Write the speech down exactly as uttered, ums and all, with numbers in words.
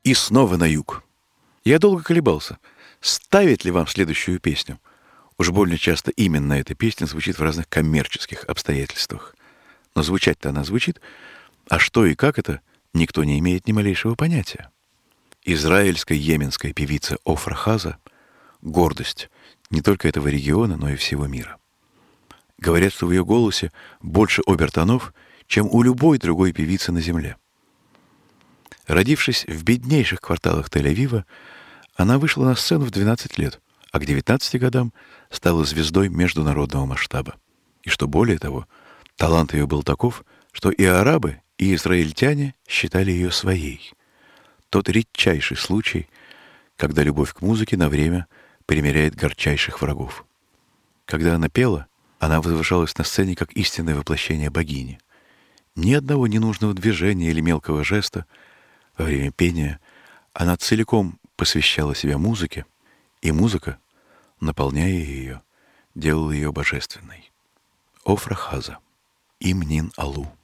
И снова на юг. Я долго колебался, ставить ли вам следующую песню. Уж больно часто именно эта песня звучит в разных коммерческих обстоятельствах. Но звучать-то она звучит, а что и как это, никто не имеет ни малейшего понятия. Израильская йеменская певица Офра Хаза — гордость не только этого региона, но и всего мира. Говорят, что в ее голосе больше обертонов, чем у любой другой певицы на земле. Родившись в беднейших кварталах Тель-Авива, она вышла на сцену в двенадцать лет, а к девятнадцати годам стала звездой международного масштаба. И что более того, талант ее был таков, что и арабы, и израильтяне считали ее своей. Тот редчайший случай, когда любовь к музыке на время примиряет горчайших врагов. Когда она пела, она возвышалась на сцене как истинное воплощение богини. Ни одного ненужного движения или мелкого жеста во время пения она целиком посвящала себя музыке, и музыка, наполняя ее, делала ее божественной. Офра Хаза. Имнин Алу.